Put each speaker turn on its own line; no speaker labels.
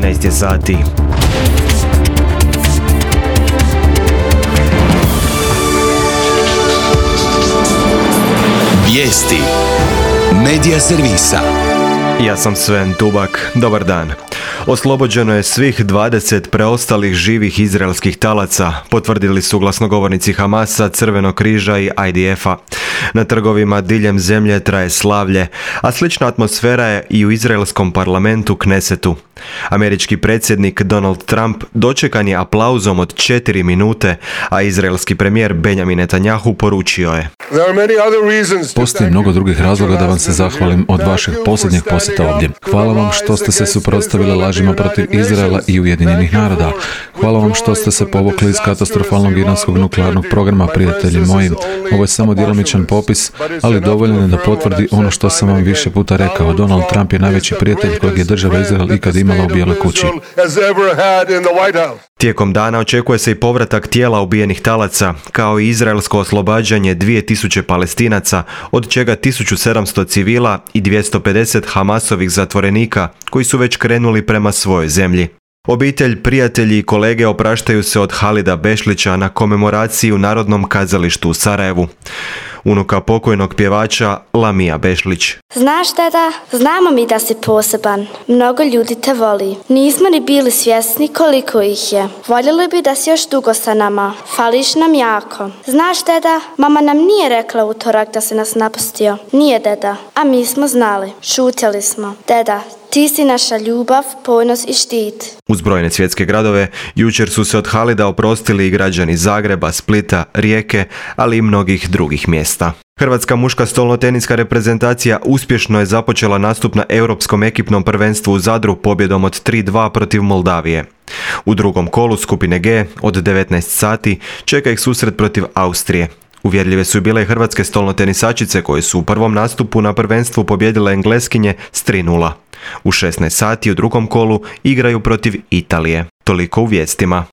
13 je sati.
Vijesti Medija servisa.
Ja sam Sven Tubak. Dobar dan. Oslobođeno je svih 20 preostalih živih izraelskih talaca, potvrdili su glasnogovornici Hamasa, Crvenog križa i IDF-a. Na trgovima diljem zemlje traje slavlje, a slična atmosfera je i u izraelskom parlamentu Knesetu. Američki predsjednik Donald Trump dočekan je aplauzom od 4 minute, a izraelski premijer Benjamin Netanjahu poručio je:
Postoji mnogo drugih razloga da vam se zahvalim od vašeg posljednjeg posjeta ovdje. Hvala vam što ste se suprotstavili lažima protiv Izraela i Ujedinjenih naroda. Hvala vam što ste se povukli iz katastrofalnog iranskog nuklearnog programa, prijatelji moji. Ovo je samo djelomičan popis, ali dovoljno je da potvrdi ono što sam vam više puta rekao. Donald Trump je najveći prijatelj kojeg je država Izrael ikad imala u Bijeloj kući.
Tijekom dana očekuje se i povratak tijela ubijenih talaca, kao i izraelsko oslobađanje 2000 Palestinaca, od čega 1700 civila i 250 Hamasovih zatvorenika, koji su već krenuli prema svojoj zemlji. Obitelj, prijatelji i kolege opraštaju se od Halida Bešlića na komemoraciji u Narodnom kazalištu u Sarajevu. Unuka pokojnog pjevača Lamija Bešlić.
Znaš, deda, znamo mi da si poseban. Mnogo ljudi te voli. Nismo ni bili svjesni koliko ih je. Voljeli bi da si još dugo sa nama. Fališ nam jako. Znaš, deda, mama nam nije rekla utorak da si nas napustio. Nije, deda. A mi smo znali. Šutjeli smo. Deda, ti si naša ljubav, ponos i štit.
Uz brojne svjetske gradove, jučer su se od Halida oprostili i građani Zagreba, Splita, Rijeke, ali i mnogih drugih mjesta. Hrvatska muška stolnoteniska reprezentacija uspješno je započela nastup na Europskom ekipnom prvenstvu u Zadru pobjedom od 3-2 protiv Moldavije. U drugom kolu skupine G od 19 sati čeka ih susret protiv Austrije. Uvjerljive su i bile hrvatske stolnotenisačice koje su u prvom nastupu na prvenstvu pobijedile Engleskinje s 3-0. U 16 sati u drugom kolu igraju protiv Italije. Toliko u vijestima.